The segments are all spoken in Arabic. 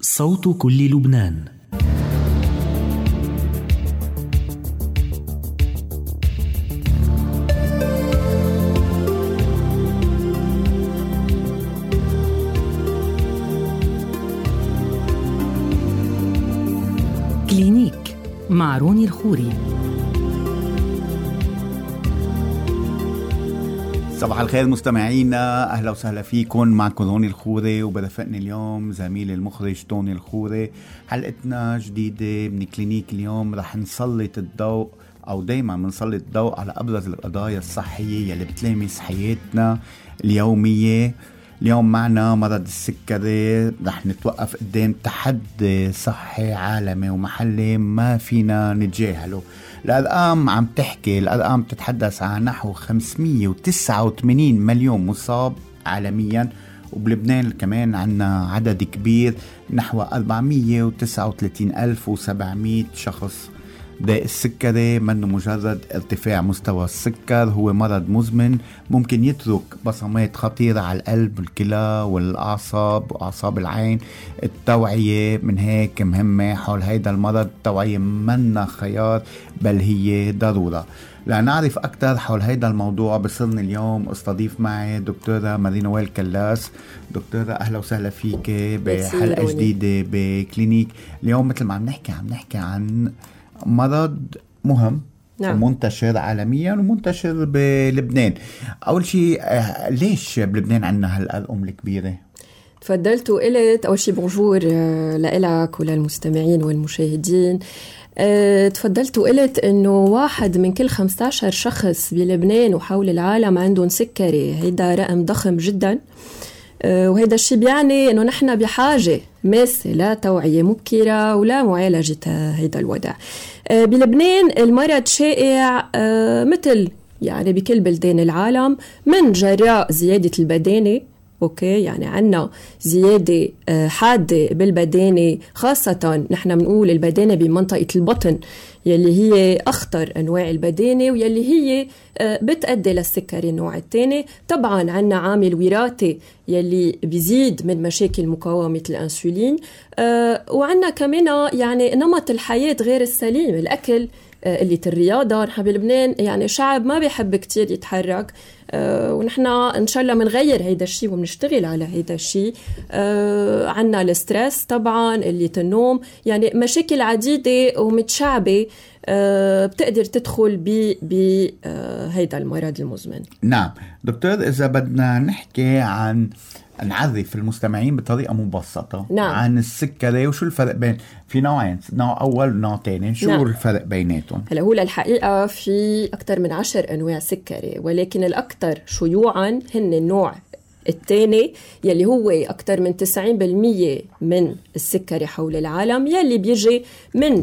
صوت كل لبنان. كلينيك مع روني الخوري. صباح الخير مستمعينا، أهلا وسهلا فيكم. معكم روني الخوري وبرفقني اليوم زميلي المخرج توني الخوري. حلقتنا جديدة من كلينيك. اليوم رح نسلط الضوء أو دايما بنسلط الضوء على أبرز القضايا الصحية يلي بتلامس حياتنا اليومية. اليوم معنا مرض السكري. رح نتوقف قدام تحدي صحي عالمي ومحلي ما فينا نتجاهله. الأرقام عم تحكي، الأرقام تتحدث عن نحو 589 مليون مصاب عالميا، وبلبنان كمان عنا عدد كبير نحو 439,700 شخص. داء السكري منه مجرد ارتفاع مستوى السكر، هو مرض مزمن ممكن يترك بصمات خطيرة على القلب والكلى والأعصاب وأعصاب العين. التوعية من هيك مهمة حول هيدا المرض. التوعية منا خيار بل هي ضرورة. لنعرف أكثر حول هيدا الموضوع بصرني اليوم استضيف معي دكتورة مارينا وائل كلاس. دكتورة أهلا وسهلا فيك بحلقة جديدة بكلينيك. اليوم مثل ما عم نحكي عن مرض مهم، نعم، ومنتشر عالميا ومنتشر بلبنان. أول شيء ليش بلبنان عنا هالأرقام الكبيرة؟ تفضلت وقلت أول شيء بونجور لإلك وللمستمعين والمشاهدين. تفضلت وقلت إنه 1 من كل 15 شخص بلبنان وحول العالم عندهم سكري. هيدا رقم ضخم جدا، وهذا الشيء بيعني إنه نحن بحاجة ماسة لا توعية مبكرة ولا معالجة هذا الوضع. بلبنان المرض شائع مثل يعني بكل بلدان العالم من جراء زيادة البدانة. أوكي، يعني عنا زيادة حادة بالبدانة، خاصة نحن بنقول البدانة بمنطقة البطن يلي هي أخطر أنواع البدانة ويلي هي بتأدي للسكري النوع الثاني. طبعا عنا عامل وراثي يلي بيزيد من مشاكل مقاومة الأنسولين، وعنا كمان يعني نمط الحياة غير السليم، الأكل، اللي الرياضة. نحن بلبنان يعني شعب ما بيحب كتير يتحرك، ونحن إن شاء الله منغير هيدا الشيء ومنشتغل على هيدا الشيء. عنا الستريس طبعا، اللي النوم، يعني مشاكل عديدة ومتشعبة بتقدر تدخل بهيدا المرض المزمن. نعم دكتور، إذا بدنا نحكي عن نعرف المستمعين بطريقة مبسطة، نعم، عن السكري وشو الفرق بين في نوعين، نوع أول ونوع تاني، شو نعم الفرق بيناتهم؟ هلا هو الحقيقة في أكثر من 10 أنواع سكري، ولكن الأكثر شيوعا هن النوع الثاني يلي هو أكثر من 90% من السكري حول العالم، يلي بيجي من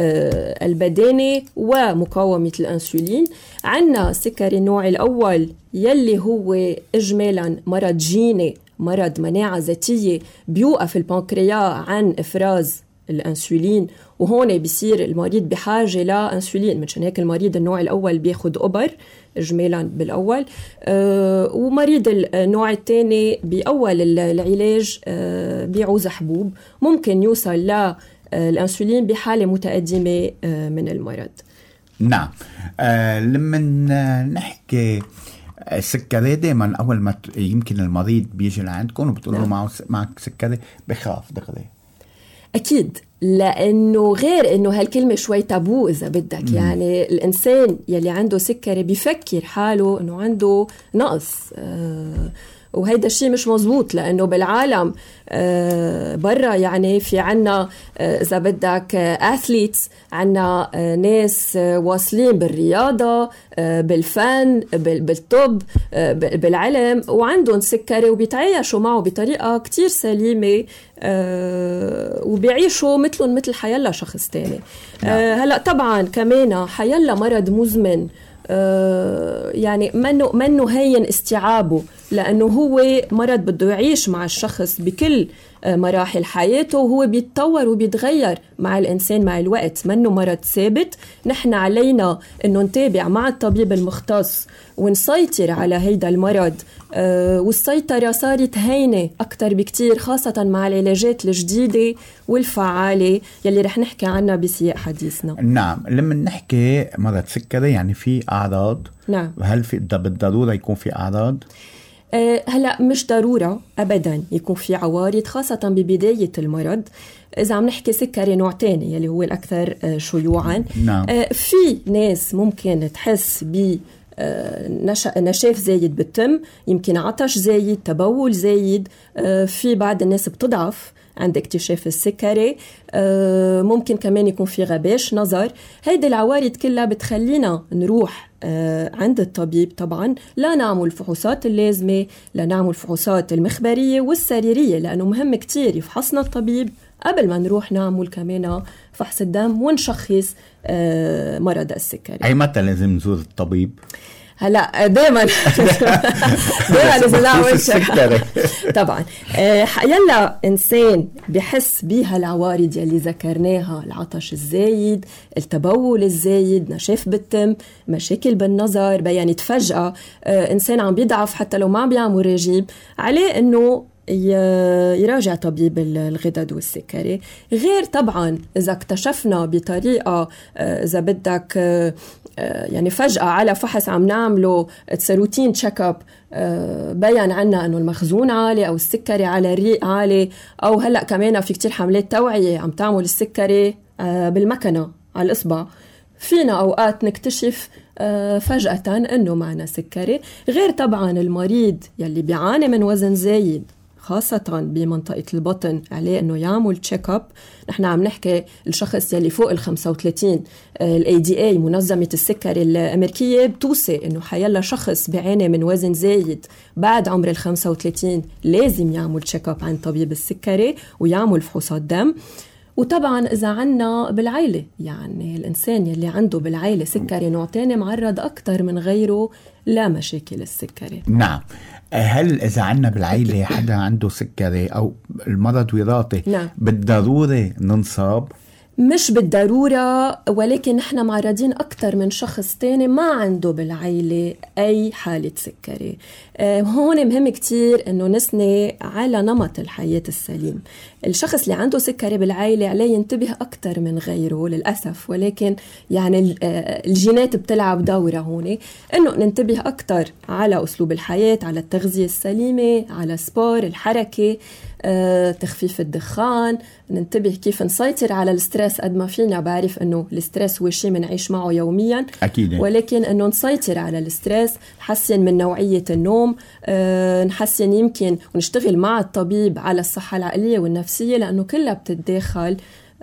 البدانة ومقاومة الأنسولين. عنا سكري النوع الأول يلي هو إجمالا مرض جيني، مرض مناعة ذاتية، بيوقف البنكرياس عن إفراز الأنسولين، وهون بيصير المريض بحاجة لأنسولين. منشان هيك المريض النوع الأول بياخد أبر إجمالا بالأول، ومريض النوع الثاني بأول العلاج بيعوز حبوب، ممكن يوصل الأنسولين بحالة متقدمة من المرض. نعم. لما نحكي السكري دائما أول ما يمكن المريض بيجي لعندكم وبتقولوا نعم معك سكري بخاف دغري. أكيد، لأنه غير أنه هالكلمة شوي تابو إذا بدك. يعني الإنسان يلي عنده سكري بيفكر حاله أنه عنده نقص، وهيدا الشيء مش مزبوط، لأنه بالعالم برا يعني في عنا إذا بدك أثليتس، عنا ناس واصلين بالرياضة، بالفن، بالطب، بالعلم، وعندهم سكري وبيتعايشوا معه بطريقة كتير سليمة، وبيعيشوا مثلهم مثل حيلا شخص تاني. هلأ طبعا كمان حيلا مرض مزمن، يعني منه هين استيعابه لأنه هو مرض بده يعيش مع الشخص بكل مراحل حياته، وهو بيتطور وبيتغير مع الإنسان مع الوقت، منه مرض ثابت. نحن علينا أنه نتابع مع الطبيب المختص ونسيطر على هيدا المرض، والسيطرة صارت هينة أكتر بكتير، خاصة مع العلاجات الجديدة والفعالة يلي رح نحكي عنها بسياق حديثنا. نعم، لما نحكي مرض سكري يعني في أعراض. نعم. هل في بالضرورة يكون في أعراض؟ هلأ مش ضرورة أبدا يكون في عوارض، خاصة ببداية المرض. إذا عم نحكي سكري نوع تاني يلي هو الأكثر شيوعا. نعم. في ناس ممكن تحس ب نشاف زايد بالتم، يمكن عطش زايد، تبول زايد. في بعض الناس بتضعف عند اكتشاف السكري. ممكن كمان يكون في غباش نظر. هيدي العوارض كلها بتخلينا نروح عند الطبيب طبعا، لا نعمل الفحوصات اللازمة، لا نعمل الفحوصات المخبرية والسريرية، لأنه مهم كتير يفحصنا الطبيب قبل ما نروح نعمل كمان فحص الدم ونشخص مرض السكري. أي متى لازم نزور الطبيب؟ هلا دائما لازم نعمل سكري طبعا. يلا انسان بحس بيها العوارض يلي ذكرناها، العطش الزايد، التبول الزايد، نشاف بالتم، مشاكل بالنظر بيانت فجأة، انسان عم بيضعف حتى لو ما عم بيعمل رجيم، عليه انه يراجع طبيب الغدد والسكري. غير طبعا إذا اكتشفنا بطريقة إذا بدك يعني فجأة على فحص عم نعمله روتين تشيك اب بيان عنا أنه المخزون عالي أو السكري على الريق عالي، أو هلأ كمان في كتير حملات توعية عم تعمل السكري بالمكنة على الإصبع، فينا أوقات نكتشف فجأة أنه معنا سكري. غير طبعا المريض يلي بيعاني من وزن زايد خاصة بمنطقة البطن عليه أنه يعمل تشيك اب. نحن عم نحكي الشخص يلي فوق 35، الADA منظمة السكري الأمريكية بتوصي أنه حيلا شخص بيعاني من وزن زايد بعد عمر 35 لازم يعمل تشيك اب عند طبيب السكري ويعمل فحوصات دم. وطبعا إذا عنا بالعائلة، يعني الإنسان يلي عنده بالعائلة سكري نوع تاني معرض أكتر من غيره لمشاكل السكري. نعم. هل إذا عنا بالعائلة حدا عنده سكري أو المرض وراثي، نعم، بالضرورة ننصاب؟ مش بالضرورة، ولكن نحن معرضين أكتر من شخص تاني ما عنده بالعائلة أي حالة سكري. هون مهم كتير أنه نسني على نمط الحياة السليم. الشخص اللي عنده سكري بالعائلة عليه ينتبه أكتر من غيره للأسف، ولكن يعني الجينات بتلعب دورة هون، أنه ننتبه أكتر على أسلوب الحياة، على التغذية السليمة، على سبور، الحركة، تخفيف الدخان، ننتبه كيف نسيطر على الستريس قد ما فينا. بعرف أنه الستريس هو شيء منعيش معه يوميا أكيد، ولكن أنه نسيطر على الستريس، نحسن من نوعية النوم، نحسن يمكن ونشتغل مع الطبيب على الصحة العقلية والنفسية، لأنه كلها بتتداخل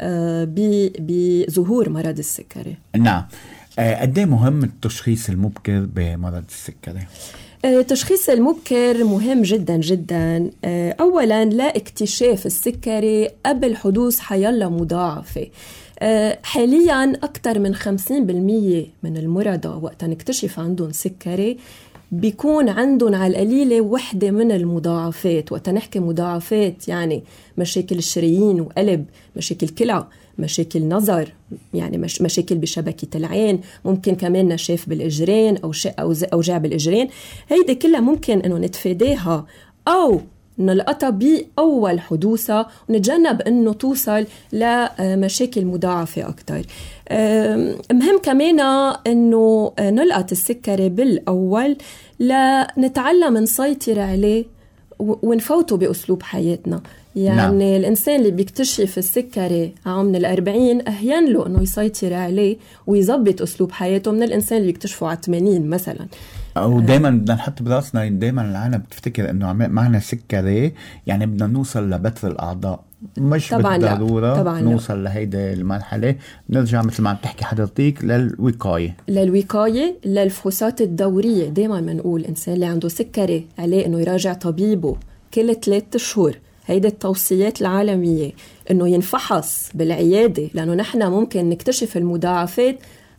بظهور مرض السكري. نعم. قد ايه مهم التشخيص المبكر بمرض السكري؟ التشخيص المبكر مهم جدا جدا. أولا لا اكتشاف السكري قبل حدوث حيلا مضاعفة. حاليا أكثر من 50% من المرضى وقت نكتشف عندهم سكري بيكون عندهم على القليلة وحدة من المضاعفات. وقت نحكي مضاعفات يعني مشاكل الشرايين وقلب، مشاكل كلى، مشاكل نظر، يعني مشاكل بشبكة العين، ممكن كمان نشاف بالإجرين أو أوجاع بالإجرين. هيدي كلها ممكن أنه نتفاداها أو نلقطها بأول حدوثها ونتجنب أنه توصل لمشاكل مضاعفة أكتر. مهم كمان أنه نلقط السكري بالأول لنتعلم نسيطر عليه ونفوته بأسلوب حياتنا. يعني نعم. الإنسان اللي بيكتشف السكري عمر 40 أهين له أنه يسيطر عليه ويضبط أسلوب حياته من الإنسان اللي بيكتشفه على 80 مثلا. أو دايما بدنا نحط براسنا، دايما العالم بتفتكر أنه معنا سكري يعني بدنا نوصل لبتر الأعضاء. مش طبعاً بالضرورة طبعاً نوصل لهيدا المرحلة. نرجع مثل ما عم تحكي حضرتك للوقاية، للفحوصات الدورية. دايما بنقول الإنسان اللي عنده سكري عليه أنه يراجع طبيبه كل 3 شهور. هيدا التوصيات العالمية أنه ينفحص بالعيادة، لأنه نحن ممكن نكتشف المضاعفات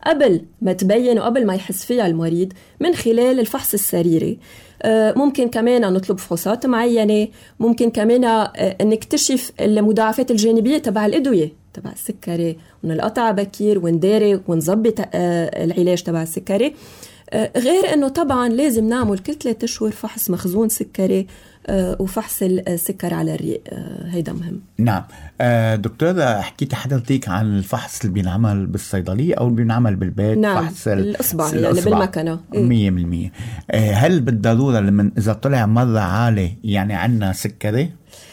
قبل ما تبين وقبل ما يحس فيها المريض من خلال الفحص السريري. ممكن كمان نطلب فحوصات معينة، ممكن كمان نكتشف المضاعفات الجانبية تبع الأدوية تبع السكري، ونلقطع بكير ونداري ونظبط العلاج تبع السكري. غير أنه طبعا لازم نعمل كل 3 أشهر فحص مخزون سكري وفحص السكر على الريق، هيدا مهم. نعم. دكتورة، حكيت حضرتك عن الفحص اللي بينعمل بالصيدلية أو اللي بينعمل بالبيت؟ نعم، فحص الأصبع يعني بالمكنة 100%. هل بالضرورة لمن إذا طلع مرة عالي يعني عنا سكري؟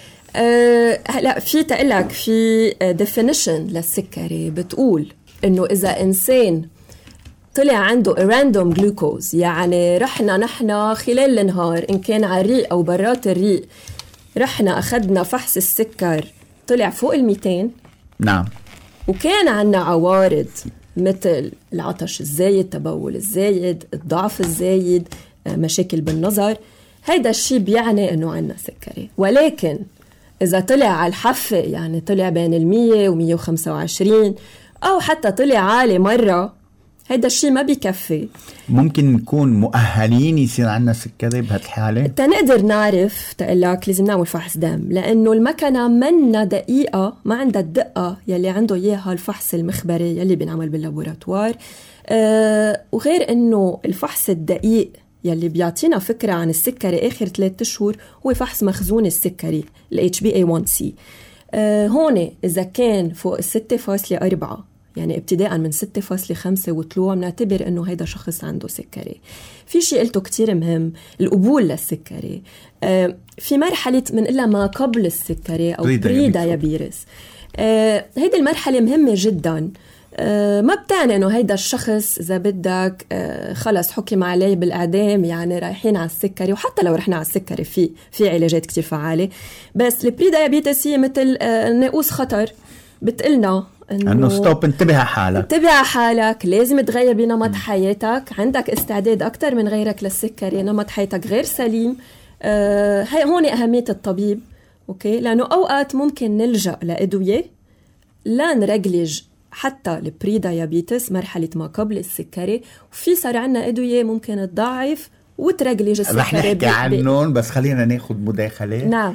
هلا في تقلك في definition للسكري بتقول إنه إذا إنسان طلع عنده random glucose، يعني رحنا نحن خلال النهار إن كان على الريق أو برات الريق، رحنا أخذنا فحص السكر طلع فوق 200. نعم. وكان عنا عوارض مثل العطش الزايد، تبول الزايد، الضعف الزايد، مشاكل بالنظر، هيدا الشيء بيعني إنه عنا سكري. ولكن إذا طلع على الحافة، يعني طلع بين 100 و125 أو حتى طلع عالي مرة، هيدا الشيء ما بيكفي. ممكن نكون مؤهلين يصير عنا سكري بهالحالة؟ تنقدر نعرف تقلك لازم نعمل فحص دم، لأنه المكنة منا دقيقة، ما عندها الدقة يلي عنده إياها الفحص المخبري يلي بنعمل باللابوراتوار. وغير أنه الفحص الدقيق يلي بيعطينا فكرة عن السكري آخر 3 أشهر هو فحص مخزون السكري ال HbA1c. هون إذا كان فوق 6.4، يعني ابتداء من 6.5 وطلوع، بنعتبر انه هيدا شخص عنده سكري. في شيء قلته كتير مهم، القبول للسكري. في مرحلة منقلها ما قبل السكري او بري دايابيتس. هيدي المرحلة مهمة جدا. ما بتعني انه هيدا الشخص اذا بدك خلص حكم عليه بالاعدام، يعني رايحين على السكري. وحتى لو رحنا على السكري في علاجات كتير فعالة، بس البري دايابيتس هي مثل ناقوس خطر، بتقلنا انه ستوب، انتبه حالك، لازم تغير بنمط حياتك، عندك استعداد اكتر من غيرك للسكري، نمط حياتك غير سليم. هي هون اهميه الطبيب، اوكي، لانه اوقات ممكن نلجا لادويه لا نرجلج حتى البري دايابيتس، مرحله ما قبل السكري. وفي صار عنا ادويه ممكن تضعف وترجلج السكري. رح نحكي عنهم، بس خلينا ناخذ مداخله. نعم.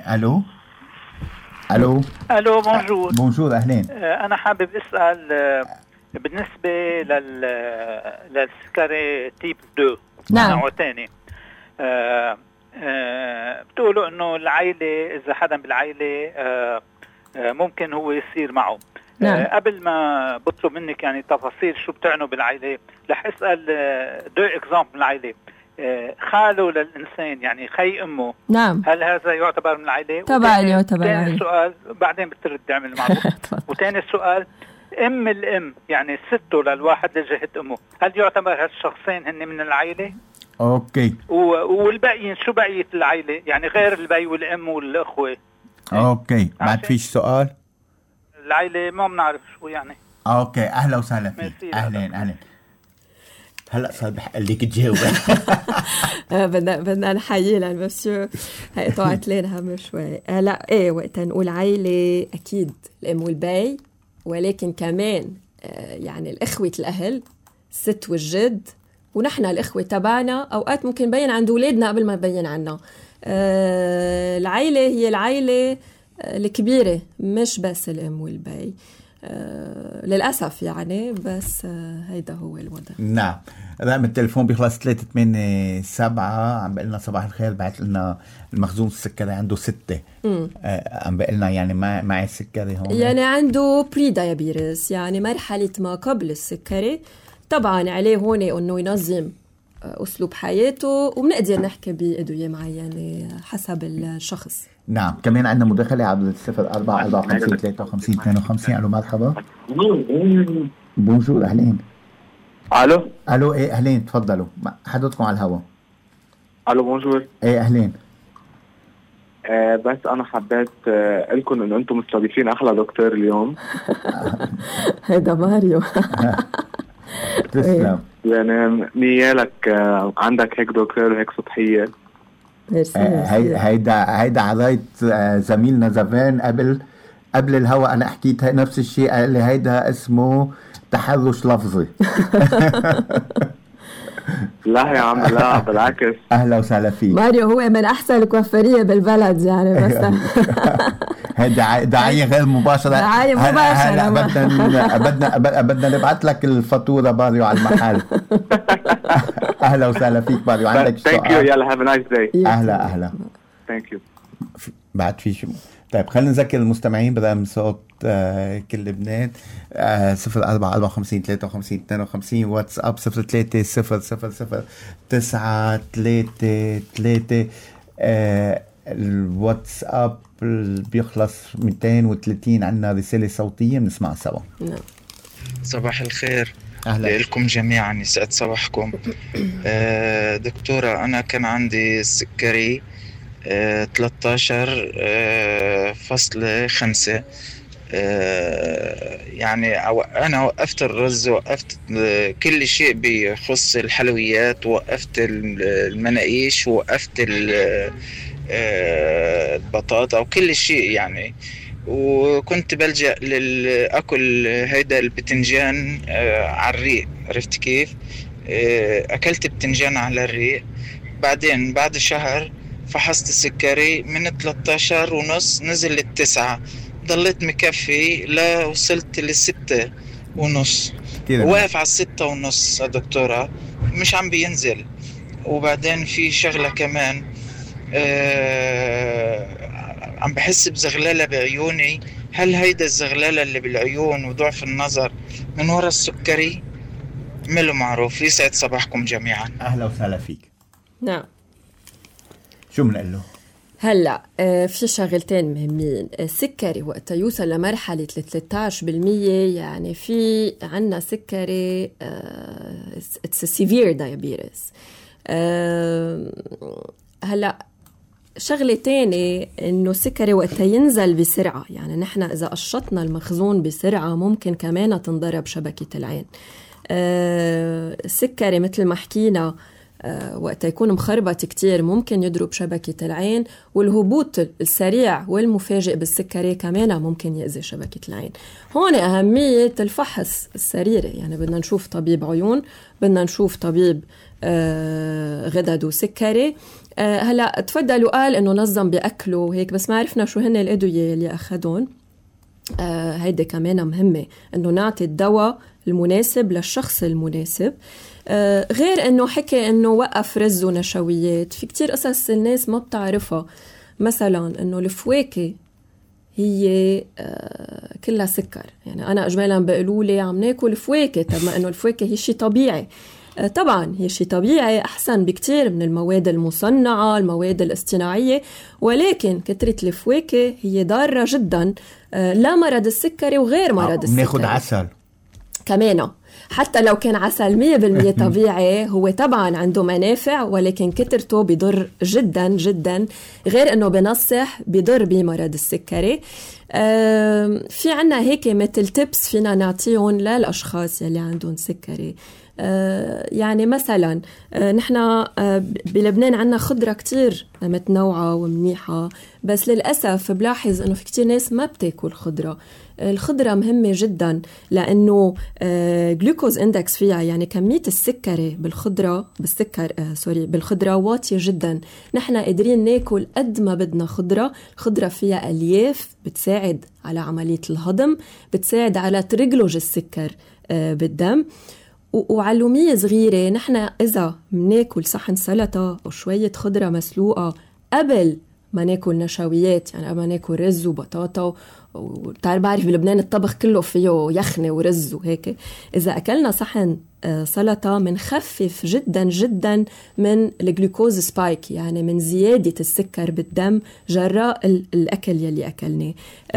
الو، بونجور. اهلين. انا حابب اسال بالنسبه للسكري تيب 2، نوع ثاني. بتقولوا انه العائله، اذا حدا بالعائله ممكن هو يصير معه. قبل ما بطلب منك يعني تفاصيل شو بتعنوا بالعائله، رح اسال 2 اكزامبل من العائله. خاله للإنسان، يعني خي أمه، نعم، هل هذا يعتبر من العائلة؟ طبعا يعتبر. ثاني سؤال بعدين بترد تعمل المعروف. وثاني سؤال، الأم يعني سته للواحد لجهة أمه، هل يعتبر هالشخصين هن من العائلة؟ أوكي. والباقيين شو بقية العائلة، يعني غير البي والأم والأخوة؟ أوكي. بعد فيش سؤال؟ العائلة ما بنعرف شو يعني. أوكي، أهلا وسهلا فيك. أهلين. هلا صار بحق لك تجاوب. بدنا نحيي للمسيو، هي طلعت لنا هم شوي. لا ايه، وقت نقول عائله اكيد الام والبي، ولكن كمان يعني الاخوه، الاهل، الست والجد، ونحن الاخوه تبعنا اوقات ممكن نبين عند اولادنا قبل ما نبين عنا. العائله هي العائله الكبيره، مش بس الام والبي. للأسف يعني، بس هيدا هو الوضع. نعم. رقم التليفون بيخلص 387. عم بقلنا صباح الخير، بعت لنا المخزون السكري عنده 6. عم بقلنا يعني معي السكري هون، يعني عنده بري دايابيتس، يعني مرحلة ما قبل السكري. طبعا عليه هون انه ينظم أسلوب حياته، وبنقدر نحكي بأدوية معينة حسب الشخص. نعم. كمان عندنا مداخلة عبر 04545352. ألو، مرحبا. بونجور، أهلين. ألو، إيه أهلين، تفضلوا، حضرتكم على الهواء. ألو، بونجور. إيه أهلين. بس أنا حبيت لكم إنه أنتم مستضيفين أحلى دكتور اليوم. هيدا ماريو. تسلم. يعني نيالك عندك هيك دكتور هيك سطحية. هيدا عرايت زميلنا زفان قبل الهوا. انا حكيت نفس الشيء، قال لي هيدا اسمه تحرش لفظي. لا يا عم، لا بالعكس. اهلا وسهلا فيك. ماريو هو من احسن الكوافيريه بالبلد يعني، بس هي دعايه غير مباشره. دعايه مباشره. بدنا نبعث لك الفاتوره ماريو على المحل. اهلا وسهلا فيك ماريو. عندك سؤال؟ ثانك يو. يلا هاف ا نايس داي. اهلا. ثانك يو. بعد في شيء. طيب خلينا نذكر المستمعين برقم صوت كل لبنان 0454 53 52 واتساب 03 000 933. الواتساب بيخلص 230. عنا رسالة صوتية بنسمعها سوا. صباح الخير أهلا لكم جميعا، يسعد صباحكم. دكتورة، أنا كان عندي السكري 13.5. يعني أنا وقفت الرز، وقفت كل شيء بيخص الحلويات، وقفت المناقيش، وقفت البطاطا وكل شيء يعني. وكنت بلجأ لأكل هيدا البتنجان على الريق. عرفت كيف؟ أكلت بتنجان على الريق. بعدين بعد شهر فحصت السكري من 13.5 نزل ل9. ضليت مكفي لا وصلت ل6.5. واقف على 6.5 دكتورة، مش عم بينزل. وبعدين في شغلة كمان، عم بحس بزغللة بعيوني. هل هيدا الزغللة اللي بالعيون وضعف النظر من وراء السكري؟ ملو معروف. يسعد صباحكم جميعا. أهلا وسهلا فيك. نعم. شو بنقول له؟ هلا في شغلتين مهمين. السكري وقت يوصل لمرحلة 13% يعني في عنا سكري it's a severe diabetes. هلا شغلة تانية إنه السكري وقت ينزل بسرعة، يعني نحن إذا قشطنا المخزون بسرعة ممكن كمان تنضرب شبكة العين. السكري مثل ما حكينا وقت يكون مخربط كتير ممكن يضرب شبكة العين، والهبوط السريع والمفاجئ بالسكري كمان ممكن يأذي شبكة العين. هون أهمية الفحص السريري، يعني بدنا نشوف طبيب عيون، بدنا نشوف طبيب غدد وسكري. هلا تفضلوا قال إنه نظم بأكله هيك، بس ما عرفنا شو هن الأدوية اللي أخذون. هيدا كمان مهمة إنه نعطي الدواء المناسب للشخص المناسب. غير إنه حكي إنه وقف رز ونشويات، في كتير قصص الناس ما بتعرفها. مثلا إنه الفواكه هي كلها سكر، يعني أنا أجمالا بقولولي عم ناكل فواكه، طب ما إنه الفواكه هي شيء طبيعي. طبعا هي شيء طبيعي أحسن بكتير من المواد المصنعة، المواد الاصطناعية، ولكن كترة الفواكه هي ضارة جدا لمرض السكري وغير مرض السكري. بناخد عسل كمان، حتى لو كان عسل 100% طبيعي هو طبعا عنده منافع، ولكن كترته بيضر جدا جدا. غير انه بنصح بيضر بمرض السكري. في عنا هيك مثل تيبس فينا نعطيهم للأشخاص يلي عندهم سكري. يعني مثلا نحن بلبنان عنا خضرة كتير متنوعة ومنيحة، بس للأسف بلاحظ انه في كتير ناس ما بتاكل خضرة. الخضرة مهمة جدا لأنه جلوكوز اندكس فيها، يعني كمية السكري بالخضرة واطية جدا. نحن قادرين ناكل قد ما بدنا خضرة. الخضرة فيها ألياف بتساعد على عملية الهضم، بتساعد على ترجلج السكر بالدم. وعلومية صغيرة، نحن إذا مناكل صحن سلطة أو شوية خضرة مسلوقة قبل ما ناكل نشويات، يعني قبل ما ناكل رز وبطاطا، وتعرف بعرف بلبنان الطبخ كله فيه يخنة ورز وهيك. إذا أكلنا صحن سلطة منخفف جدا جدا من الجلوكوز سبايك، يعني من زيادة السكر بالدم جراء الأكل يلي أكلناه.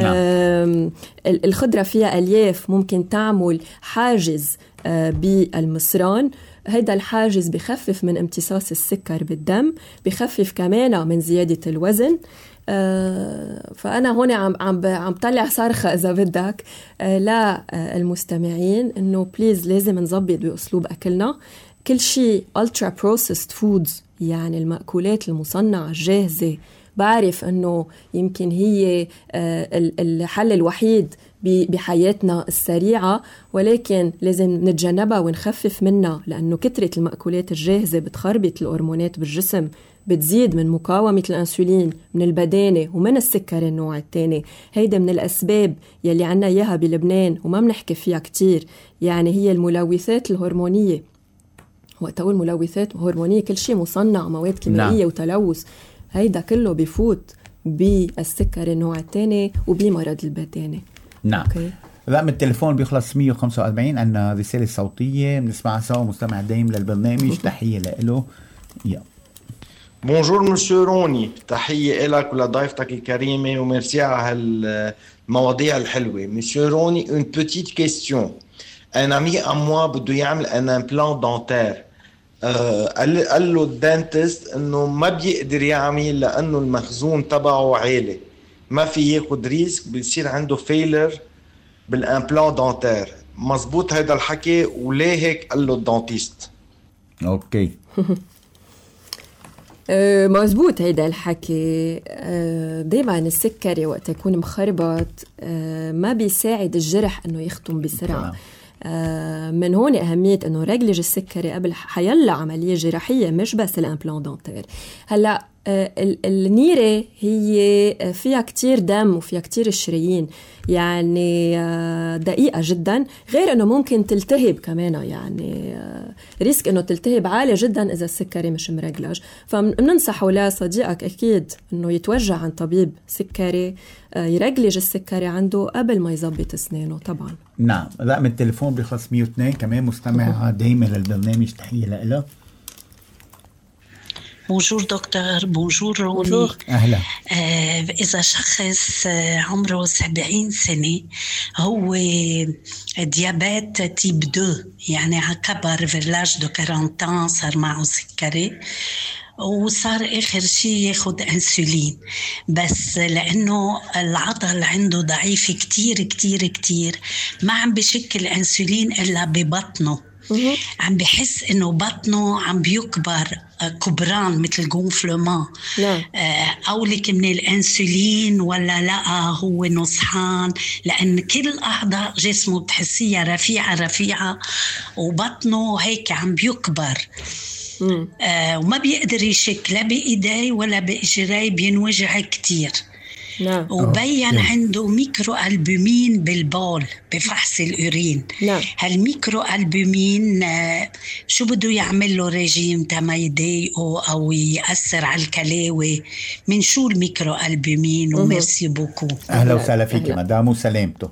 الخضرة فيها ألياف ممكن تعمل حاجز بالمصران. هيدا الحاجز بخفف من امتصاص السكر بالدم، بخفف كمان من زيادة الوزن. فأنا هون عم طلع صرخة إذا بدك للمستمعين إنه بليز لازم نضبط بأسلوب أكلنا. كل شيء ultra processed foods، يعني المأكولات المصنعة الجاهزة بعرف أنه يمكن هي الحل الوحيد بحياتنا السريعة، ولكن لازم نتجنبها ونخفف منها، لأنه كترة المأكولات الجاهزة بتخربط الهرمونات بالجسم، بتزيد من مقاومة الأنسولين، من البدانة، ومن السكر النوع الثاني. هيدا من الأسباب يلي عنا إياها بلبنان وما بنحكي فيها كتير، يعني هي الملوثات الهرمونية. وقت أقول ملوثات هرمونية كل شيء مصنع، مواد كيميائية وتلوث، هيدا كله بيفوت بالسكر النوع الثاني وبمرض البدانة. نعم. رقم التليفون بيخلص 145. عندنا رسالة صوتية بنسمعها سوا، مستمع دايم للبرنامج، تحية له. بونجور مسيو روني، تحية لك ولضيفتك الكريمة وميرسي على هالمواضيع الحلوة. مسيو روني، une petite question. Un ami à moi بده يعمل un implant dentaire. قال له الدانتست انه ما بيقدر يعمل لانه المخزون تبعه عالي، ما في ياخد ريسك، بيصير عنده فيلر بالامبلان دانتير. مزبوط هيدا الحكي؟ وليه هيك قال له الدانتيست؟ اوكي. مزبوط هيدا الحكي. دايما السكري وقت يكون مخربط ما بيساعد الجرح انه يختم بسرعة. من هون أهمية أنه نرجلج السكري قبل حيلا عملية جراحية، مش بس الامبلان دانتير. هلأ النيرة هي فيها كتير دم وفيها كتير شرايين، يعني دقيقة جدا، غير أنه ممكن تلتهب كمان، يعني ريسك أنه تلتهب عالي جدا إذا السكري مش مرجلج. فمننصحه لصديقك أكيد أنه يتوجه عن طبيب سكري يرجلج السكري عنده قبل ما يزبط أسنانه طبعا. نعم. رقم التليفون بيخلص 102، كمان مستمع دايما للبرنامج، تحية له. بونجور دكتور. بونجور روني. أهلا. إذا شخص عمره 70 سنة هو ديابات تيب 2، يعني عكبر فيلاج دو 40 صار معه سكري، وصار آخر شيء ياخد أنسولين، بس لأنه العضل عنده ضعيف كتير كتير كتير، ما عم بشكل أنسولين إلا ببطنه. عم بحس إنه بطنه عم بيكبر كبران مثل جونفلمان. أو لك من الأنسولين ولا لا هو نصحان، لأن كل أعضاء جسمه بتحسيها رفيعة وبطنه هيك عم بيكبر. وما بيقدر يشك لا بإيديه ولا بإجريه، بينوجع كتير. وبين عنده ميكرو ألبومين بالبول بفحص الأورين. هالميكرو ألبومين شو بده يعمل له ريجيم تما يضايقه أو يأثر على الكلاوي؟ من شو الميكرو ألبومين؟ وميرسي بوكو. أهلا وسهلا فيك مدام وسلامته.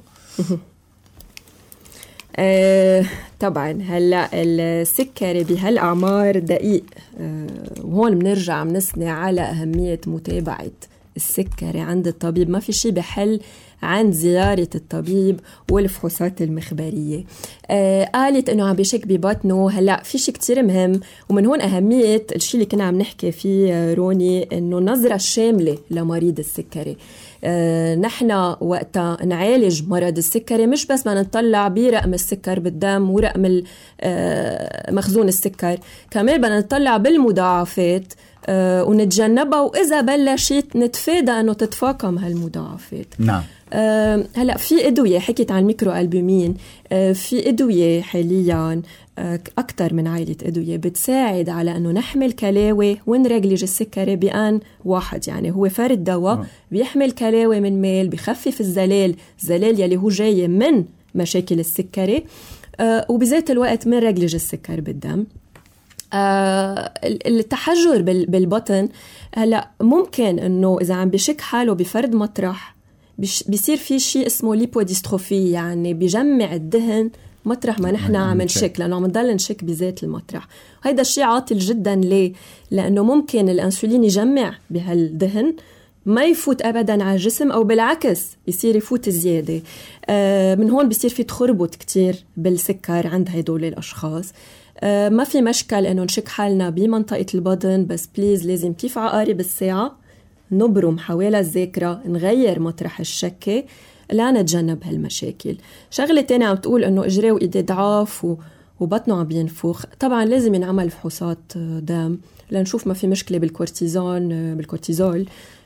طبعا هلا السكري بهالأعمار دقيق، وهون بنرجع بنثني على أهمية متابعة السكري عند الطبيب. ما في شيء بحل عند زيارة الطبيب والفحوصات المخبرية. قالت انه عم بشك ببطنه. هلا في شيء كتير مهم، ومن هون أهمية الشيء اللي كنا عم نحكي فيه روني، انه نظرة شاملة لمريض السكري. نحن وقتا نعالج مرض السكري مش بس ما نطلع برقم السكر بالدم ورقم مخزون السكر، كمان بدنا نطلع بالمضاعفات ونتجنبها، وإذا بلشت نتفادى أنه تتفاقم هالمضاعفات. نعم. هلأ في أدوية، حكيت عن الميكرو ألبومين، في أدوية حاليا أكتر من عائلة أدوية بتساعد على أنه نحمل كلاوي ونرجلج السكري بآن واحد. يعني هو فرد دواء بيحمل كلاوي من ميل، بيخفف الزلال يلي هو جاي من مشاكل السكري، وبذات الوقت من رجلج السكر بالدم. التحجر بالبطن، هلا ممكن انه اذا عم بشك حاله بفرد مطرح بيصير في شيء اسمه ليبوديستروفي، يعني بيجمع الدهن مطرح ما نحن عم نشك، لانه عم نضل نشك بذات المطرح. هيدا الشيء عاطل جدا. ليه؟ لانه ممكن الانسولين يجمع بهالدهن ما يفوت ابدا على الجسم، او بالعكس يصير يفوت زياده. من هون بيصير في تخربط كتير بالسكر عند هيدول الاشخاص. ما في مشكل انه نشك حالنا بمنطقة البطن، بس بليز لازم كيف عقارب الساعة نبرم حوالي الذاكرة، نغير مطرح الشكة لا نتجنب هالمشاكل. شغلة تانية عم تقول انه اجريه وايدي ضعاف وبطنه عم بينفخ. طبعا لازم ينعمل فحوصات دم لنشوف ما في مشكلة بالكورتيزول.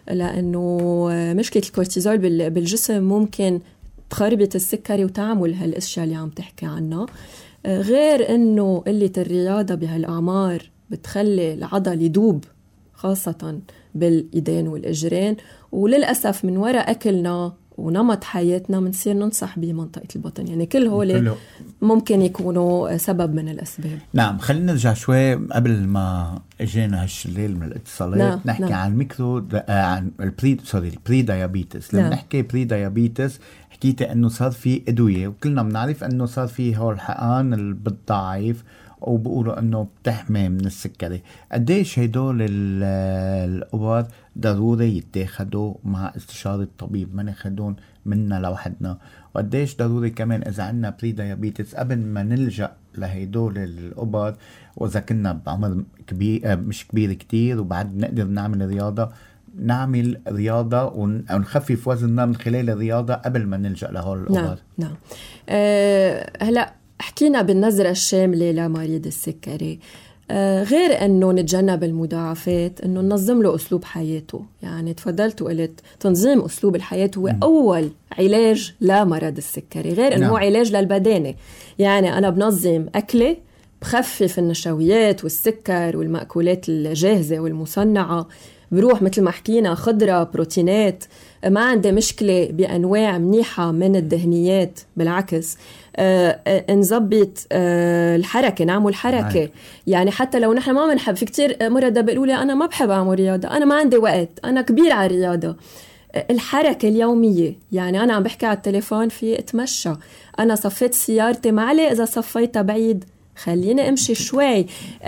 لأنه مشكلة الكورتيزول بالجسم ممكن تخربط السكري وتعمل هالأشياء اللي عم تحكي عنها. غير أنه قلة الرياضة بهالأعمار بتخلي العضل يدوب خاصة بالإيدين والإجرين، وللأسف من وراء أكلنا ونمط حياتنا منصير ننصح بمنطقة البطن. يعني كل هول ممكن يكونوا سبب من الأسباب. نعم، خلينا نرجع شوي قبل ما اجينا هالشليل من الاتصالات. نحكي عن الميكرو عن البري دايابيتس. لما نحكي بري دايابيتس حكيت انه صار في ادويه، وكلنا بنعرف انه صار في هول الحقن اللي بتضعف وبقولوا انه بتحمي من السكري. قديش هدول الأبر ضروري يتاخدوا مع استشارة الطبيب، ما ناخدون منا لوحدنا؟ وقديش ضروري كمان اذا عنا بري دايابيتس قبل ما نلجأ لهدول الأبر، واذا كنا بعمر كبير مش كبير كتير وبعد نقدر نعمل رياضة ونخفف وزننا من خلال الرياضة قبل ما نلجأ لهول الأبر. نعم. هلأ حكينا بالنظرة الشاملة لمريض السكري. غير أنه نتجنب المضاعفات، أنه ننظم له أسلوب حياته. يعني تفضلت وقلت تنظيم أسلوب الحياة هو أول علاج لمرض السكري، غير أنه هو علاج للبدانة. يعني أنا بنظم أكلي، بخفف النشويات والسكر والمأكولات الجاهزة والمصنعة، بروح مثل ما حكينا خضرة، بروتينات، ما عندي مشكلة بأنواع منيحة من الدهنيات، بالعكس نزبط الحركة، نعمل حركة. يعني حتى لو نحن ما بنحب، في كتير مرضى بيقولوا لي أنا ما بحب أعمل رياضة، أنا ما عندي وقت، أنا كبير على الرياضة. الحركة اليومية، يعني أنا عم بحكي على التليفون في اتمشى، أنا صفيت سيارتي معلي، إذا صفيتها بعيد خليني أمشي شوي،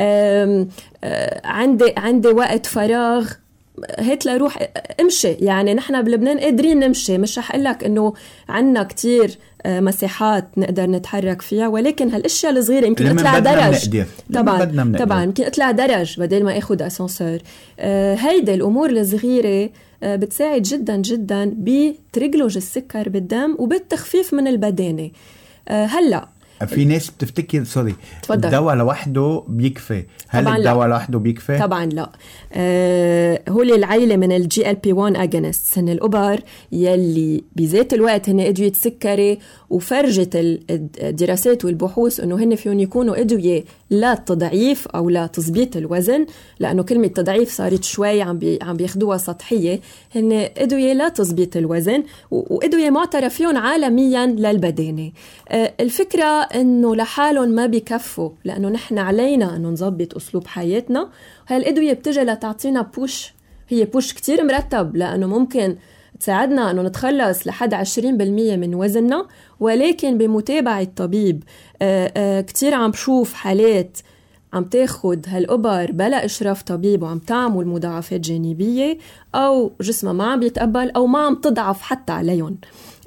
عندي وقت فراغ هيك لروح امشي. يعني نحن بلبنان قادرين نمشي، مش رح اقلك انه عنا كتير مساحات نقدر نتحرك فيها، ولكن هالاشياء الصغيره يمكن اطلع درج، طبعا يمكن اطلع درج بدل ما اخذ اسانسير. هيدا الامور الصغيره بتساعد جدا جدا بترجلج السكر بالدم وبالتخفيف من البدانه. هلا في ناس بتفتكر الدواء لوحده بيكفي. هل الدواء لوحده بيكفي؟ طبعا لا. هو العيلة من الGLP-1 agonists هن الأبر يلي بذات الوقت هن أدوية سكري، وفرجت الدراسات والبحوث أنه هن فيهم يكونوا أدوية لا تضعيف أو لا تظبيط الوزن، لأنه كلمة تضعيف صارت شوي عم بياخدوها سطحية. هن أدوية لا تظبيط الوزن وأدوية معترف فيهم عالميا للبدانة. الفكرة أنه لحالهم ما بيكفوا، لأنه نحن علينا أنه نظبط أسلوب حياتنا. هالأدوية بتجي لتعطينا بوش، هي بوش كتير مرتب، لأنه ممكن تساعدنا أنه نتخلص لحد 20% من وزننا، ولكن بمتابعة الطبيب. كتير عم بشوف حالات عم تاخد هالأبر بلا إشراف طبيب وعم تعمل مضاعفات جانبية، أو جسمها ما عم بيتقبل أو ما عم تضعف حتى عليهم.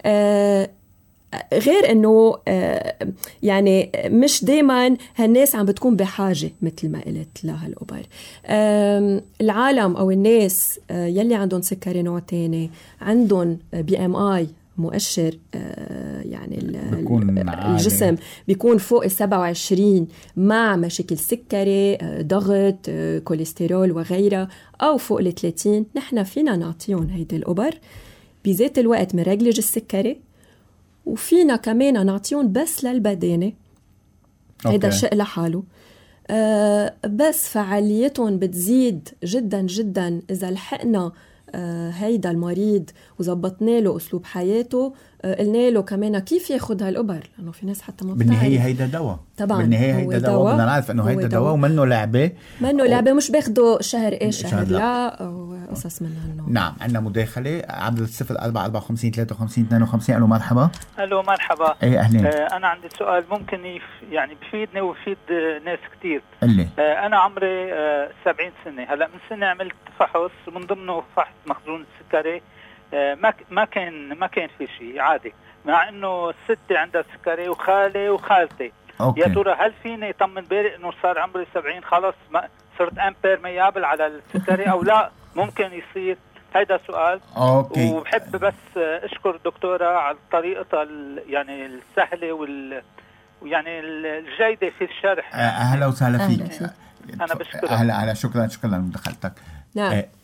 غير أنه يعني مش دايما هالناس عم بتكون بحاجة مثل ما قلت لها الأبر. العالم أو الناس يلي عندهم سكري نوع تاني عندهم BMI مؤشر، يعني الجسم بيكون فوق 27 مع مشاكل سكري، ضغط، كوليسترول وغيرها، أو فوق 30. نحن فينا نعطيهم هيدي الأبر بذات الوقت من رجلج السكري، وفينا كمان نعطيهم بس للبدانة. هيدا شيء لحاله، بس فعاليتهم بتزيد جدا جدا إذا لحقنا هيدا المريض وزبطنا له أسلوب حياته، قلنا له كمان كيف ياخد هالأبر، لأنه في ناس حتى ما بتعرف. بالنهاية هيدا دواء، طبعا بالنهاية هيدا دواء، بدنا نعرف أنه هيدا دواء ومنه لعبة، مش بياخده شهر شهر لا أو قصص من هالنوع. نعم. عندنا مداخلة عبر 0454 53 52. ألو مرحبا. ألو مرحبا. إيه أهلين. أنا عندي سؤال ممكن يعني بفيدني وبفيد ناس كتير. أنا عمري 70 سنة. هلأ من سنة عملت فحص، من ضمنه فحص مخزون السكري. ما كان في شيء عادي، مع انه ستي عندها سكري وخالي وخالتي. يا ترى هل فيني اطمن بالي انه صار عمري 70 خلص صرت امبيرميابل على السكري او لا؟ ممكن يصير. هيدا سؤال. وبحب بس اشكر الدكتورة على طريقتها يعني السهلة ويعني الجيدة في الشرح. اهلا وسهلا فيك. انا بشكرك. اهلا شكرا لمداخلتك. نعم.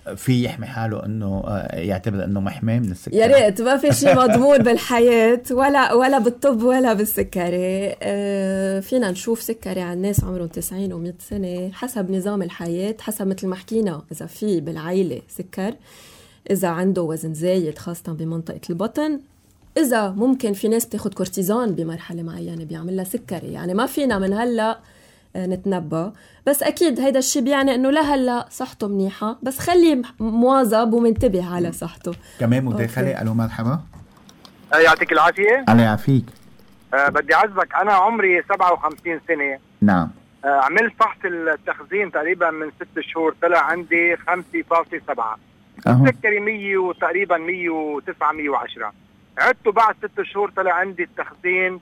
في يحمي حاله انه يعتبر انه محمي من السكري؟ يا ريت، ما في شيء مضمون بالحياة ولا بالطب ولا بالسكري. فينا نشوف سكري عن ناس عمرهم 90 و100 سنة حسب نظام الحياة، حسب مثل ما حكينا إذا في بالعائلة سكر، إذا عنده وزن زايد خاصة بمنطقة البطن، إذا ممكن في ناس بتاخد كورتيزون بمرحلة معينة بيعمل لها سكري. يعني ما فينا من هلأ نتنبأ، بس أكيد هيدا الشيء بيعني أنه لهلا صحته منيحة، بس خلي مواظب ومنتبه على صحته. كمان مداخلة. ألو مرحبا. يعطيك العافية. الله يعافيك. بدي أعزك، أنا عمري 57 سنة. نعم. عملت فحص التخزين تقريبا من 6 شهور، طلع عندي 5.7. السكري 100 وتقريبا 109 110. عدته بعد 6 شهور طلع عندي التخزين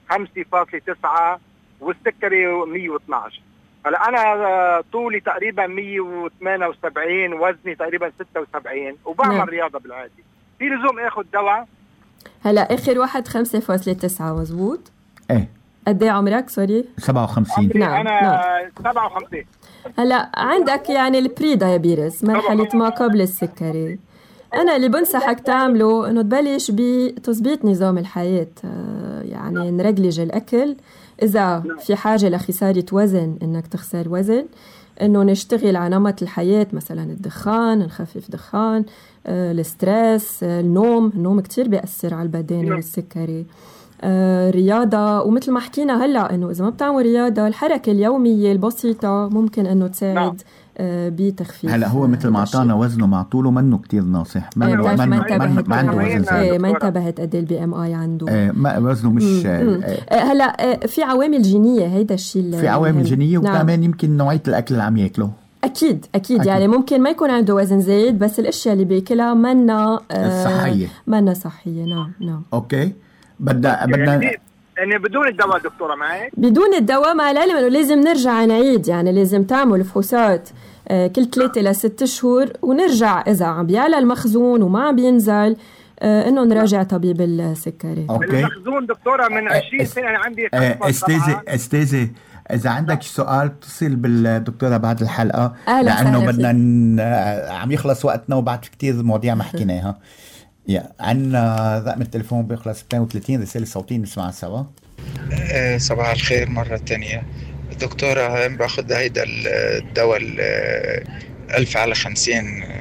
5.9 والسكري 112. هلا انا طولي تقريبا 178، وزني تقريبا 76، وبعمل رياضه بالعادي. في لزوم اخذ دواء؟ هلا اخر واحد 5.9 مزبوط. ايه. قد ايه عمرك؟ سوري. 57. نعم. انا 57. هلا عندك يعني البري دايابيتس، مرحله ما قبل السكري. أنا اللي بنصحك تعمله إنه تبلش بتظبيط نظام الحياة، يعني نرجلج الأكل، إذا في حاجة لخسارة وزن إنك تخسر وزن، إنه نشتغل على نمط الحياة، مثلا الدخان، نخفف دخان، الستريس، النوم كتير بيأثر على البدن والسكري، رياضة. ومثل ما حكينا هلأ إنه إذا ما بتعمل رياضة، الحركة اليومية البسيطة ممكن إنه تساعد بتخفيف. هلا هو مثل ما اعطانا وزنه مع طوله منه كتير ناصح، ما عنده وزن زايد، ما انتبهت قد البي ام اي عنده، ما وزنه مش هلا في عوامل جينيه، هيدا الشيء في عوامل جينيه، وكمان يمكن نوعيه الاكل اللي عم ياكله. أكيد يعني ممكن ما يكون عنده وزن زايد، بس الاشياء اللي بياكلها منا صحيه. نعم. اوكي. بدنا يعني بدون الدواء دكتورة معي؟ بدون الدواء مع العلم انه لازم نرجع نعيد، يعني لازم تعمل فحوصات كل 3 إلى 6 شهور، ونرجع اذا عم بيعلى المخزون وما عم بينزل انه نراجع طبيب السكري. اوكي. المخزون دكتورة من 20 سنة انا عندي استاذي إذا عندك سؤال اتصل بالدكتورة بعد الحلقة، لأنه بدنا عم يخلص وقتنا وبعد كتير مواضيع ما حكيناها. عنا رقم التليفون بيخلص 32، رسالة صوتية نسمعها سوا. صباح الخير مرة تانية دكتورة. باخد هيدا الدواء 1000/50،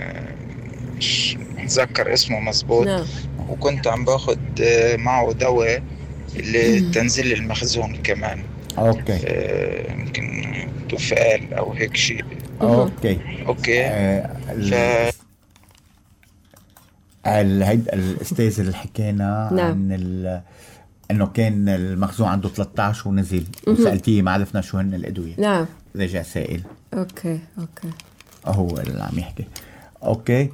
مش متذكر اسمه مزبوط. وكنت عم باخد معه دواء لتنزيل المخزون كمان. اوكي. يمكن توفال او هيك شيء. اوكي. هيدا الاستاذ اللي حكينا عن انه كان المخزون عنده 13 ونزل، وسألتيه ما عرفنا شو هن الادويه. نعم. رجع سائل. اوكي هو اللي عم يحكي. اوكي.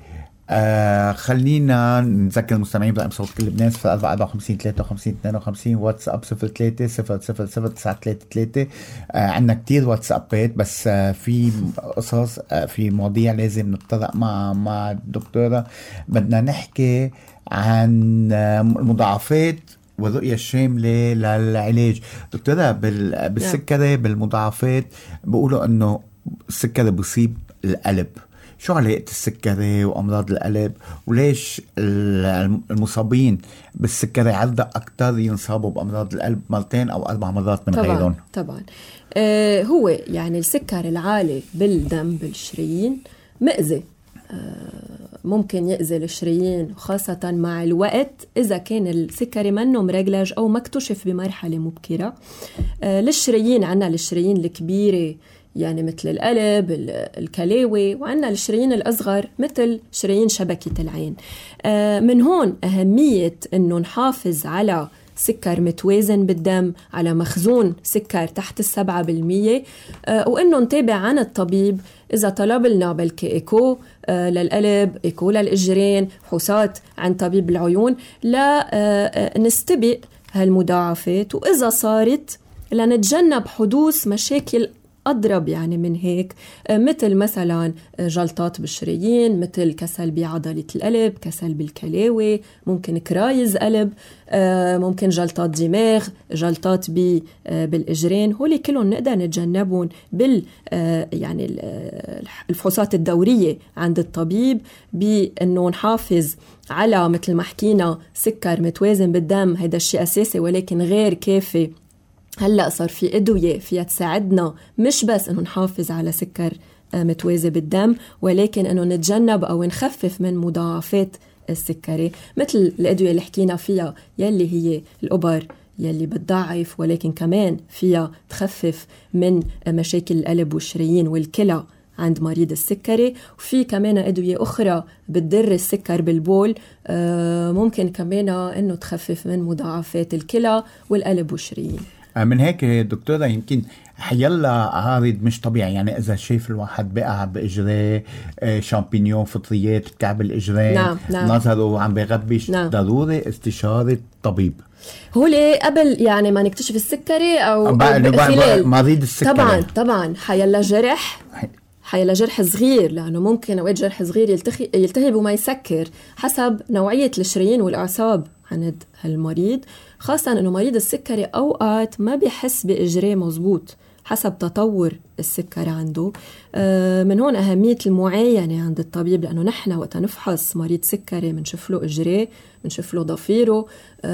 خلينا نذكر المستمعين برقم صوت كل لبنان 54 53 52، واتساب 03 000 933. عندنا كتير واتسابات، بس في قصص، في مواضيع لازم نتطرق مع الدكتورة. بدنا نحكي عن المضاعفات والرؤية الشاملة للعلاج. دكتورة، بالسكري بالمضاعفات بيقولوا انه السكري بيصيب القلب. شو علاقة السكري وأمراض القلب، وليش المصابين بالسكري عرضة أكتر ينصابوا بأمراض القلب 2 أو 4 مرات من غيرهم؟ طبعا هو يعني السكر العالي بالدم بالشرايين مأذي، ممكن يأذي الشرايين، خاصة مع الوقت إذا كان السكري منه مرجلج أو مكتشف بمرحلة مبكرة. للشرايين عنا الشرايين الكبيرة يعني مثل القلب، الكلاوي، وعنا الشرايين الأصغر مثل شرايين شبكة العين. من هون أهمية أنه نحافظ على سكر متوازن بالدم، على مخزون سكر تحت 7%، وأنه نتابع عن الطبيب إذا طلب لنا بلكي إيكو للقلب، إيكو للإجرين، فحوصات عن طبيب العيون، لا نستبق هالمضاعفات، وإذا صارت لنتجنب حدوث مشاكل أضرب يعني من هيك، مثل مثلا جلطات بالشرايين، مثل كسل بعضلة القلب، كسل بالكلاوي، ممكن كرايز قلب، ممكن جلطات دماغ، جلطات بالإجرين. هولي كلهم نقدر نتجنبهم يعني الفحوصات الدورية عند الطبيب، بأنه نحافظ على مثل ما حكينا سكر متوازن بالدم. هيدا الشيء أساسي ولكن غير كافي. هلأ صار في أدوية فيها تساعدنا مش بس أنه نحافظ على سكر متوازن بالدم، ولكن أنه نتجنب أو نخفف من مضاعفات السكري، مثل الأدوية اللي حكينا فيها يلي هي الأبر يلي بتضعف، ولكن كمان فيها تخفف من مشاكل القلب والشرايين والكلى عند مريض السكري. وفي كمان أدوية أخرى بتضر السكر بالبول، ممكن كمان أنه تخفف من مضاعفات الكلى والقلب والشرايين. من هيك دكتورة يمكن حيلا عارض مش طبيعي، يعني إذا شايف الواحد بقع بإجريه شامبينيون فطريات بكعب الإجرين، نعم. نظره عم بيغبش، نعم. ضروري استشارة طبيب. هو ليه قبل يعني ما نكتشف السكري أو خلال مريض السكري طبعا حيلا جرح صغير، لأنه ممكن أوقات جرح صغير يلتهب وما يسكر حسب نوعية الشرايين والأعصاب عند هالمريض، خاصة أنه مريض السكري أوقات ما بيحس بإجريه مزبوط حسب تطور السكر عنده. من هون أهمية المعاينة عند الطبيب، لأنه نحن وقت نفحص مريض سكري منشوف له إجريه، منشوف له ضفيره،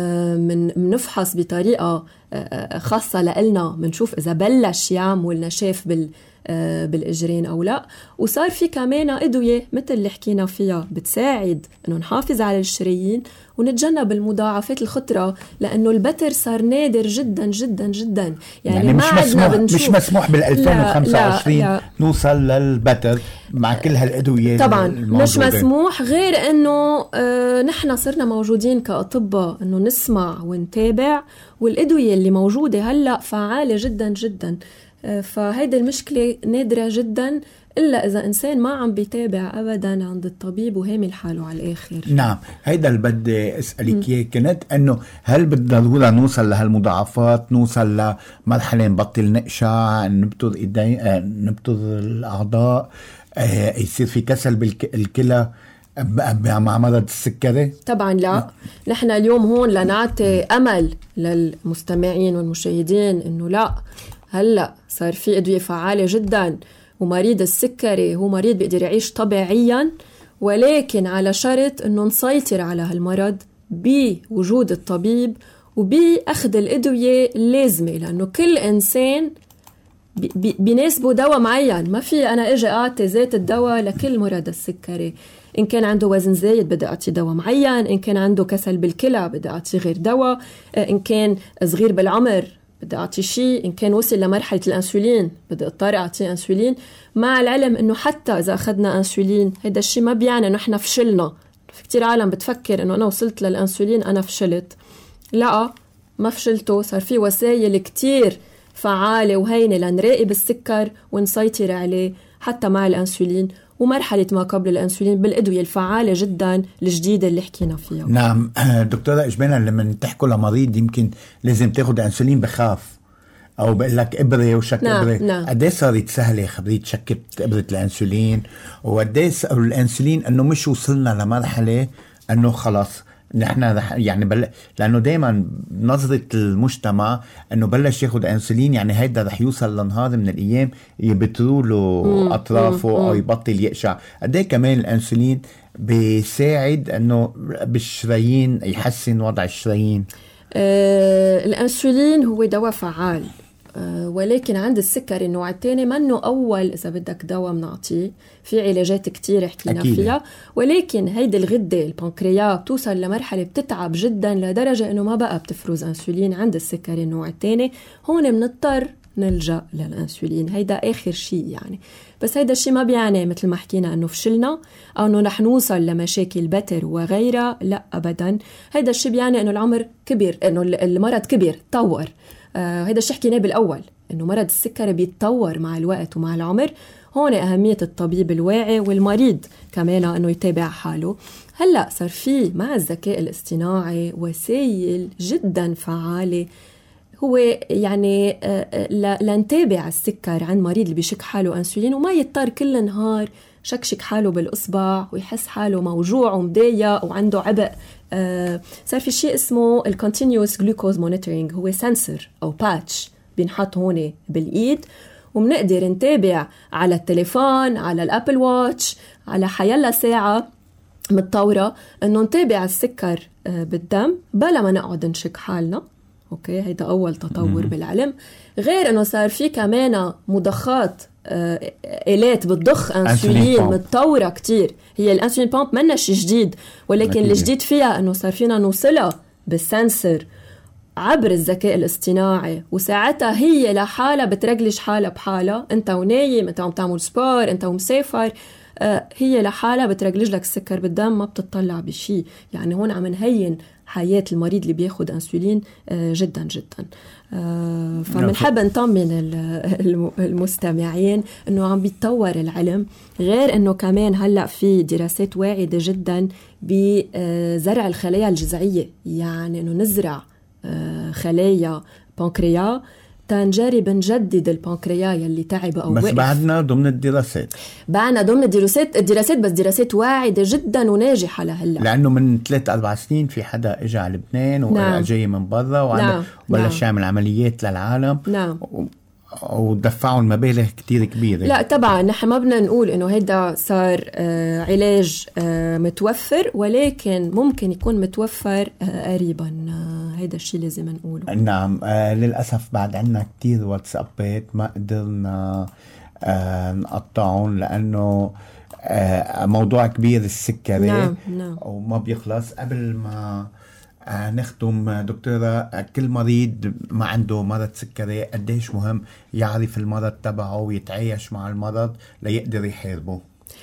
منفحص بطريقة خاصة لإلنا، منشوف إذا بلش يعمل نشاف بالإجرين أو لا. وصار في كمان أدوية مثل اللي حكينا فيها بتساعد أنه نحافظ على الشرايين ونتجنب المضاعفات الخطرة، لأنه البتر صار نادر جدا جدا جدا. يعني ما مش مسموح بال2025 لا. نوصل للبتر مع كل هالأدوية طبعا مش مسموح، غير أنه نحن صرنا موجودين كأطباء أنه نسمع ونتابع، والأدوية اللي موجودة هلأ فعالة جدا جدا. فهيدا المشكلة نادرة جدا إلا إذا إنسان ما عم بيتابع أبدا عند الطبيب وهامل حاله على الآخر. نعم، هيدا اللي بدي أسألك إياه كنت، أنه هل بالضرورة نوصل لهالمضاعفات، نوصل لمرحلة نبطل نقشع، نبتر الأعضاء، يصير في كسل بالكلى مع مرض السكري؟ طبعا لا. نحن اليوم هون لنعطي أمل للمستمعين والمشاهدين إنه لا، هلأ صار في أدوية فعالة جدا، ومريض السكري هو مريض بيقدر يعيش طبيعيا، ولكن على شرط أنه نسيطر على هالمرض بوجود الطبيب وبأخذ الأدوية اللازمة، لأنه كل إنسان بيناسبه دواء معين. ما في أنا أجي أعطي ذات الدواء لكل مرض السكري. إن كان عنده وزن زايد بدي أعطي دواء معين، إن كان عنده كسل بالكلى بدي أعطي غير دواء، إن كان صغير بالعمر بدي أعطي شيء، إن كان وصل لمرحلة الأنسولين بدي أضطر أعطي أنسولين. مع العلم إنه حتى إذا أخذنا أنسولين هيدا الشيء ما بيعني إنه إحنا فشلنا. في كتير عالم بتفكر إنه أنا وصلت للأنسولين أنا فشلت. لا، ما فشلتوا. صار في وسائل كتير فعالة وهينة لنراقب السكر ونسيطر عليه حتى مع الأنسولين ومرحلة ما قبل الأنسولين بالأدوية الفعالة جدا الجديدة اللي حكينا فيها. نعم دكتورة، إجمالا لما تحكوا لمريض يمكن لازم تاخد أنسولين بخاف أو بقول لك إبرة وشك إبرة. نعم. قديه صارت سهلة خبريت شكت إبرة الأنسولين، وقديه الأنسولين أنه مش وصلنا لمرحلة أنه خلاص نحن يعني لأنه دايما نظرة المجتمع أنه بلش ياخد أنسولين يعني هيدا رح يوصل لنهار من الأيام يبتروا له أطرافه أو يبطل يقشع. قديه كمان الأنسولين بيساعد أنه بالشرايين يحسن وضع الشرايين؟ الأنسولين هو دواء فعال، ولكن عند السكر النوع الثاني منه أول إذا بدك دواء منعطيه، في علاجات كتير حكينا فيها، ولكن هيدي الغدة البنكرياس بتوصل لمرحلة بتتعب جدا لدرجة إنه ما بقى بتفرز أنسولين عند السكر النوع الثاني. هون بنضطر نلجأ للأنسولين، هيدا آخر شيء يعني. بس هيدا الشيء ما بيعني مثل ما حكينا أنه فشلنا أو أنه رح نوصل لمشاكل بتر وغيرها، لا أبدا. هيدا الشيء بيعني أنه العمر كبير، أنه المرض كبير طور. هيدا الشيء حكيناه بالأول، أنه مرض السكر بيتطور مع الوقت ومع العمر. هون أهمية الطبيب الواعي والمريض كمان أنه يتابع حاله. هلأ صار فيه مع الذكاء الاصطناعي وسائل جدا فعالة هو يعني لنتابع السكر عند مريض اللي بيشك حاله أنسولين وما يضطر كل نهار شكشك حاله بالإصبع ويحس حاله موجوع ومضايق وعنده عبء. صار في شيء اسمه Continuous Glucose Monitoring، هو سنسر أو باتش بينحط هون بالإيد، ومنقدر نتابع على التليفون، على الأبل واتش، على حيالله ساعة متطورة إنه نتابع السكر بالدم بلا ما نقعد نشك حالنا. أوكي، هيدا أول تطور بالعلم. غير إنه صار في كمان مضخات إلات بتضخ أنسولين متطورة كتير. هي الأنسولين بامب منا شي جديد، ولكن الجديد فيها إنه صار فينا نوصلها بالسنسر عبر الذكاء الاصطناعي، وساعتها هي لحالها بترجلش حالها بحالها. انت ونايم، انت عم تعمل سبور، انت ومسافر، هي لحالها بترجلج لك السكر بالدم، ما بتطلع بشي. يعني هون عم نهين حياة المريض اللي بياخد أنسولين جدا جدا. فمنحب نطمن المستمعين انه عم بيتطور العلم. غير انه كمان هلأ في دراسات واعدة جدا بزرع الخلايا الجذعية، يعني انه نزرع خلايا بانكرياس تنجرب نجدد البانكرياس يلي تعب أو بس وقف. بعدنا ضمن الدراسات بس دراسات واعدة جدا وناجحة لهلا، لأنه من 3-4 سنين في حدا اجى على لبنان وجاي من برا وبلش يعمل عمليات للعالم. ودفعوا المبالغ كتير كبيرة. لا طبعا نحن ما بدنا نقول انه هيدا صار علاج متوفر، ولكن ممكن يكون متوفر قريبا. هيدا الشيء لازم نقوله. نعم. للأسف بعد عنا كتير واتسابات ما قدرنا نقطعهم، لأنه موضوع كبير السكري. نعم. وما بيخلص. قبل ما نختم دكتورة، كل مريض ما عنده مرض سكري قديش مهم يعرف المرض تبعه ويتعايش مع المرض ليقدر يحاربه؟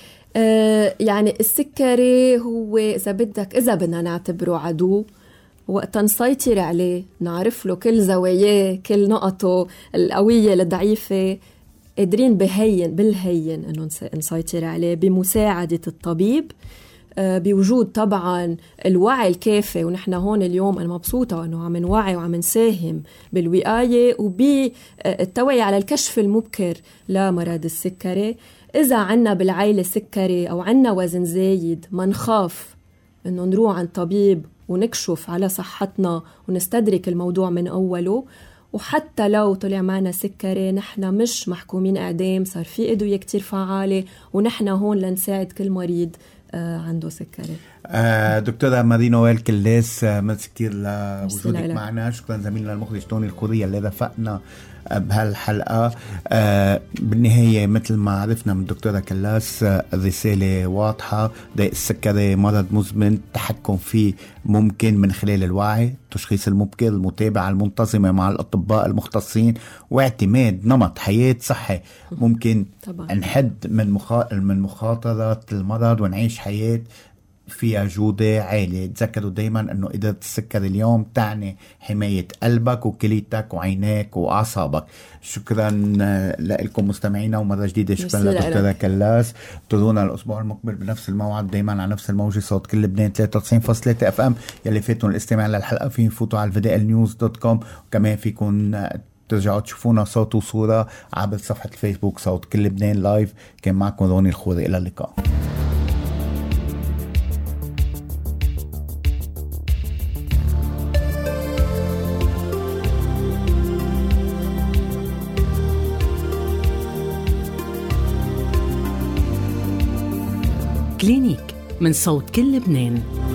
يعني السكري هو إذا بدك، إذا بدنا نعتبره عدو، وقت نسيطر عليه، نعرف له كل زواياه، كل نقطه القوية الضعيفة، قادرين بالهين إنه نسيطر عليه بمساعدة الطبيب، بوجود طبعا الوعي الكافي. ونحن هون اليوم أنا مبسوطة أنه عم نوعي وعم نساهم بالوقاية وبالتوعية على الكشف المبكر لمرض السكري. إذا عنا بالعائلة سكري أو عنا وزن زايد، ما نخاف أنه نروح عند طبيب ونكشف على صحتنا ونستدرك الموضوع من أوله. وحتى لو طلع معنا سكري، نحن مش محكومين إعدام، صار في أدوية كتير فعالة، ونحن هون لنساعد كل مريض عنده سكري. دكتورة ماري نوال كلاس، ميرسي كتير لوجودك معنا. شكرا زميلنا المخرج توني الخورية اللي رافقنا بهالحلقة. بالنهاية مثل ما عرفنا من الدكتورة كلاس، الرسالة واضحة. السكري مرض مزمن، التحكم فيه ممكن من خلال الوعي، التشخيص المبكر، المتابعة المنتظمة مع الأطباء المختصين، واعتماد نمط حياة صحي. ممكن طبعا نحد من مخاطرة المرض ونعيش حياة فيها جودة عالية. تذكروا دايما أنه إدارة السكر اليوم تعني حماية قلبك وكليتك وعينيك وأعصابك. شكرا لكم مستمعينا، ومرة جديدة شكرا لدكتورة كلاس. انتظرونا الأسبوع المقبل بنفس الموعد، دايما على نفس الموجة، صوت كل لبنان 93.3 FM. يلي فاتوا الاستماع للحلقة فين فوتوا على الفدائلنيوز.com، وكمان فيكن ترجعوا تشوفونا صوت وصورة عبر صفحة الفيسبوك صوت كل لبنان لايف. كان معكم روني الخوري، إلى اللقاء. كلينيك من صوت كل لبنان.